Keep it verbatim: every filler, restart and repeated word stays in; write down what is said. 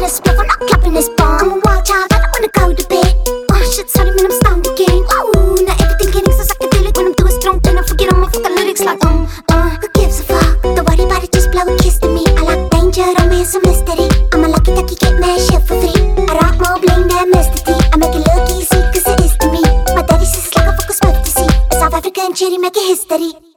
this spliff, I'm not clapping this bomb. I'm a wild child, I don't wanna go to bed. Oh shit, sorry man, I'm